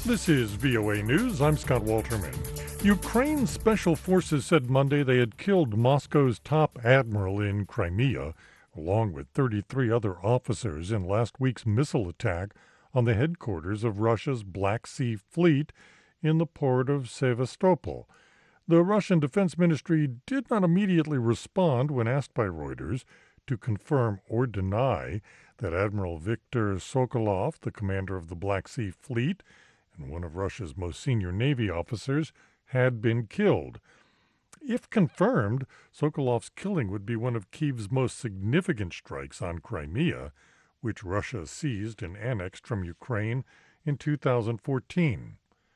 This is VOA News. I'm Scott Walterman. Ukraine's special forces said Monday they had killed Moscow's top admiral in Crimea, along with 33 other officers in last week's missile attack on the headquarters of Russia's Black Sea Fleet in the port of Sevastopol. The Russian Defense Ministry did not immediately respond when asked by Reuters to confirm or deny that Admiral Viktor Sokolov, the commander of the Black Sea Fleet and one of Russia's most senior Navy officers, had been killed. If confirmed, Sokolov's killing would be one of Kyiv's most significant strikes on Crimea, which Russia seized and annexed from Ukraine in 2014.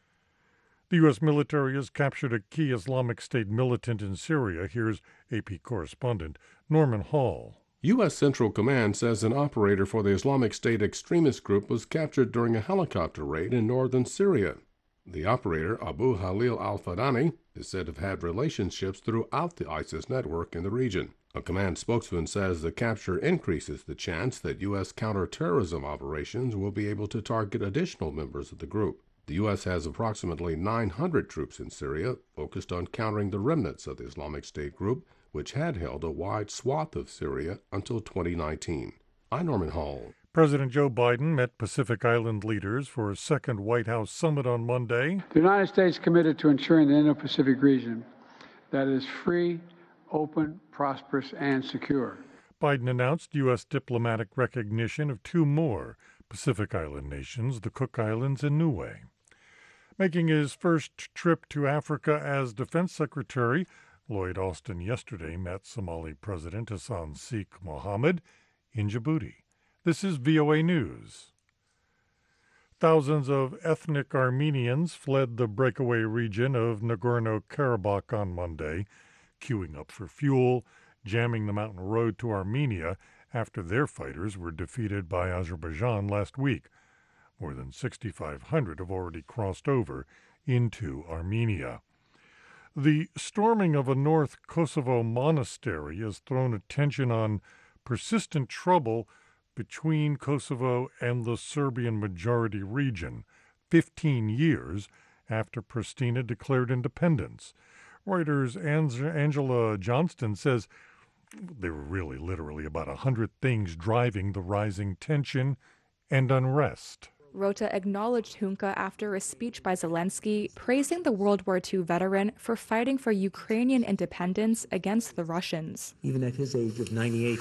The U.S. military has captured a key Islamic State militant in Syria. Here's AP correspondent Norman Hall. U.S. Central Command says an operator for the Islamic State extremist group was captured during a helicopter raid in northern Syria. The operator, Abu Halil al-Fadani, is said to have had relationships throughout the ISIS network in the region. A command spokesman says the capture increases the chance that U.S. counterterrorism operations will be able to target additional members of the group. The U.S. has approximately 900 troops in Syria focused on countering the remnants of the Islamic State group, which had held a wide swath of Syria until 2019. I'm Norman Hall. President Joe Biden met Pacific Island leaders for a second White House summit on Monday. The United States committed to ensuring the Indo-Pacific region that is free, open, prosperous, and secure. Biden announced U.S. diplomatic recognition of two more Pacific Island nations, the Cook Islands and Niue. Making his first trip to Africa as Defense Secretary, Lloyd Austin yesterday met Somali President Hassan Sheikh Mohammed in Djibouti. This is VOA News. Thousands of ethnic Armenians fled the breakaway region of Nagorno-Karabakh on Monday, queuing up for fuel, jamming the mountain road to Armenia after their fighters were defeated by Azerbaijan last week. More than 6,500 have already crossed over into Armenia. The storming of a North Kosovo monastery has thrown attention on persistent trouble between Kosovo and the Serbian majority region, 15 years after Pristina declared independence. Reuters' Angela Johnston says there were really literally about 100 things driving the rising tension and unrest. Rota acknowledged Hunka after a speech by Zelensky praising the World War II veteran for fighting for Ukrainian independence against the Russians. Even at his age of 98.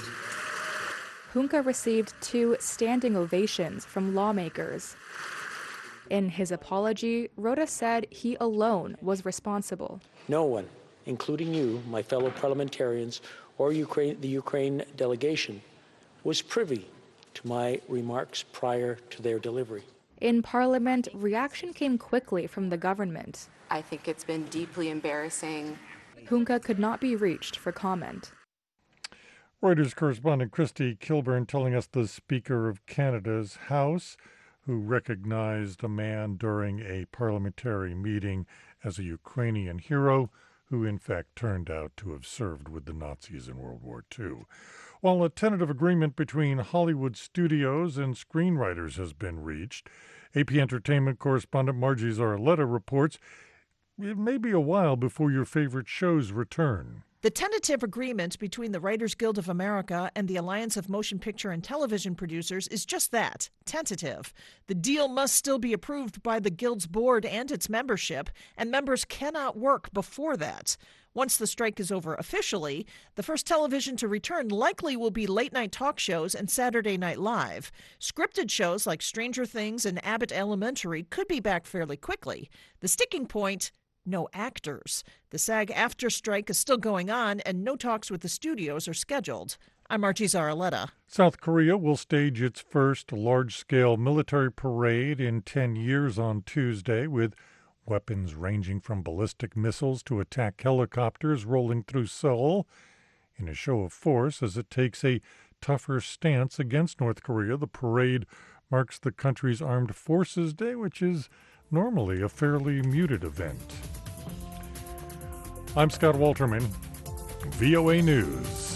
Hunka received 2 standing ovations from lawmakers. In his apology, Rota said he alone was responsible. No one, including you, my fellow parliamentarians, or the Ukraine delegation, was privy to my remarks prior to their delivery. In Parliament, reaction came quickly from the government. I think it's been deeply embarrassing. Hunka could not be reached for comment. Reuters correspondent Christy Kilburn telling us the Speaker of Canada's House, who recognized a man during a parliamentary meeting as a Ukrainian hero, who in fact turned out to have served with the Nazis in World War II. While a tentative agreement between Hollywood studios and screenwriters has been reached, AP Entertainment correspondent Margie Zaraletta reports it may be a while before your favorite shows return. The tentative agreement between the Writers Guild of America and the Alliance of Motion Picture and Television Producers is just that, tentative. The deal must still be approved by the Guild's board and its membership, and members cannot work before that. Once the strike is over officially, the first television to return likely will be late-night talk shows and Saturday Night Live. Scripted shows like Stranger Things and Abbott Elementary could be back fairly quickly. The sticking point: no actors. The SAG-AFTRA strike is still going on, and no talks with the studios are scheduled. I'm Margie Zaraletta. South Korea will stage its first large-scale military parade in 10 years on Tuesday, with weapons ranging from ballistic missiles to attack helicopters rolling through Seoul. In a show of force as it takes a tougher stance against North Korea, the parade marks the country's Armed Forces Day, which is normally a fairly muted event. I'm Scott Walterman, VOA News.